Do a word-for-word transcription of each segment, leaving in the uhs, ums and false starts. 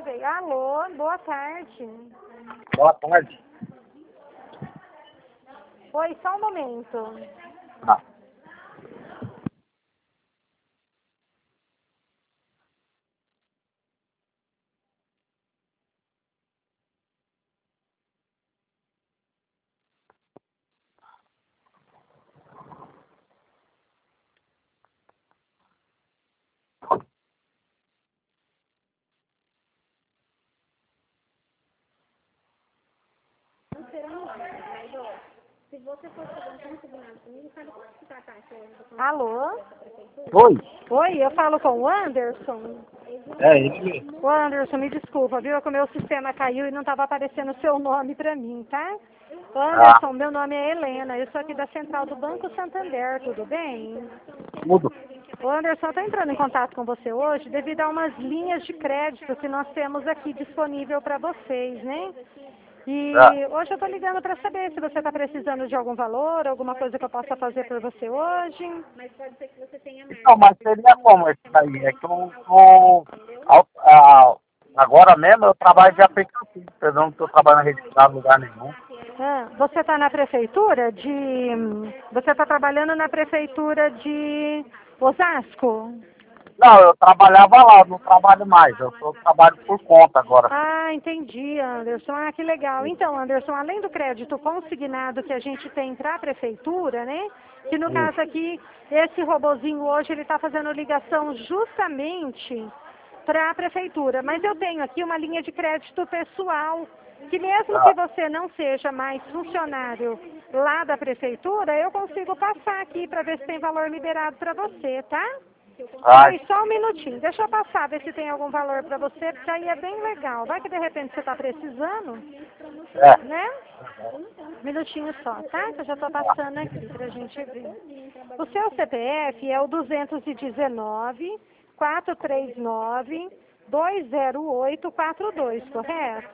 ver. Alô, boa tarde. Boa tarde. Oi, só um momento. Ah. Se você for fazer um combinado comigo, sabe quanto que tá a taxa do Alô? Oi. Oi, eu falo com o Anderson. É ele mesmo. O Anderson, me desculpa, viu? É que o meu sistema caiu e não estava aparecendo o seu nome para mim, tá? Anderson, Ah, meu nome é Helena, eu sou aqui da Central do Banco Santander, tudo bem? tudo. O Anderson, eu estou entrando em contato com você hoje devido a umas linhas de crédito que nós temos aqui disponível para vocês, né? E Ah. hoje eu estou ligando para saber se você está precisando de algum valor, alguma coisa que eu possa fazer por você hoje. Mas pode ser que você tenha mais. Então, mas seria como isso daí? É que eu tô... ao- a- agora mesmo eu trabalho de aplicativo. Eu não estou trabalhando registrado em lugar nenhum. Ah, você está na prefeitura de... Você está trabalhando na prefeitura de Osasco? Não, eu trabalhava lá, eu não trabalho mais. Eu tô, trabalho por conta agora. Ah, entendi, Anderson. Ah, que legal. Então, Anderson, além do crédito consignado que a gente tem para a prefeitura, né? Que no Sim. caso aqui, esse robozinho hoje, ele está fazendo ligação justamente para a prefeitura. Mas eu tenho aqui uma linha de crédito pessoal, que mesmo que Ah, você não seja mais funcionário lá da prefeitura, eu consigo passar aqui para ver se tem valor liberado para você, tá? ai, Peraí, só um minutinho. Deixa eu passar, ver se tem algum valor para você, porque aí é bem legal. Vai que de repente você está precisando, é. né? Um minutinho só, tá? Que eu já estou passando aqui para a gente ver. O seu C P F é o duzentos e dezenove, quatrocentos e trinta e nove, duzentos e oito, quarenta e dois, correto?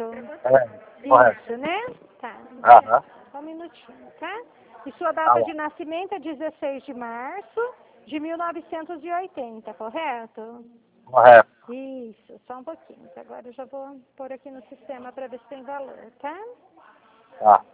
É, correto. Isso, né? Tá. Aham. Só um minutinho, tá? E sua Tá data bom. de nascimento é dezesseis de março de mil novecentos e oitenta, correto? Correto. Isso, só um pouquinho. que Agora eu já vou pôr aqui no sistema para ver se tem valor, tá? Tá.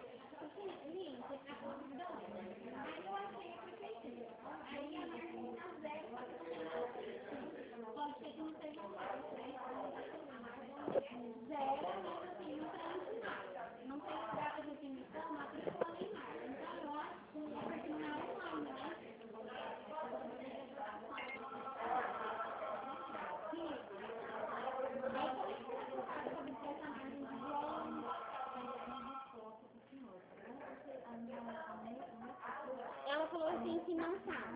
Ela falou assim que não sabe.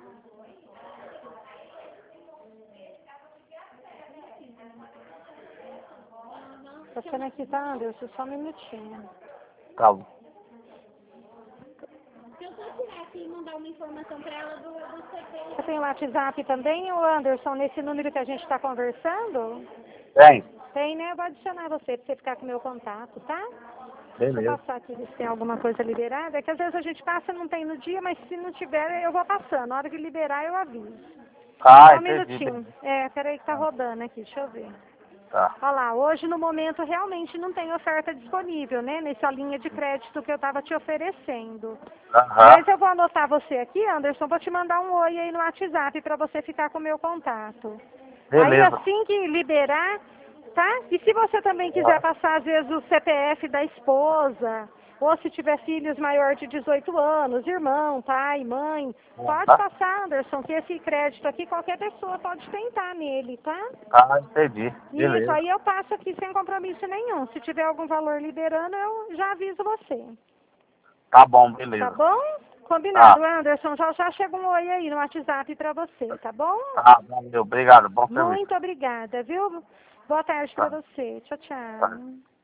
Passando aqui, tá, Anderson? Só um minutinho. Tá bom. Se eu só tirar aqui e mandar uma informação para ela do, do C P Você tem o WhatsApp também, ô Anderson, nesse número que a gente está conversando? Tem. Tem, né? Eu vou adicionar você para você ficar com o meu contato, tá? Deixa eu Beleza. passar aqui ver se tem alguma coisa liberada. É que às vezes a gente passa e não tem no dia, mas se não tiver, eu vou passando. Na hora que liberar, eu aviso. Ah, Só um entendi. minutinho. É, peraí que tá rodando aqui, deixa eu ver. Tá. Olha lá, hoje no momento realmente não tem oferta disponível, né? Nessa linha de crédito que eu estava te oferecendo. Aham. Mas eu vou anotar você aqui, Anderson, vou te mandar um oi aí no WhatsApp para você ficar com o meu contato. Aí Beleza. assim que liberar, tá? E se você também quiser Ah, passar, às vezes, o C P F da esposa, ou se tiver filhos maior de dezoito anos, irmão, pai, mãe, pode Tá? passar, Anderson, que esse crédito aqui qualquer pessoa pode tentar nele, tá? Ah, entendi. Isso, Beleza. aí eu passo aqui sem compromisso nenhum. Se tiver algum valor liberando, eu já aviso você. Tá bom, Tá beleza. bom? Tá. Combinado, Anderson. Já já chega um oi aí no WhatsApp pra você, tá bom? Tá, valeu. Obrigado. Bom serviço. Muito obrigada, viu? Boa tarde pra Tá. você. Tchau, Tá. tchau.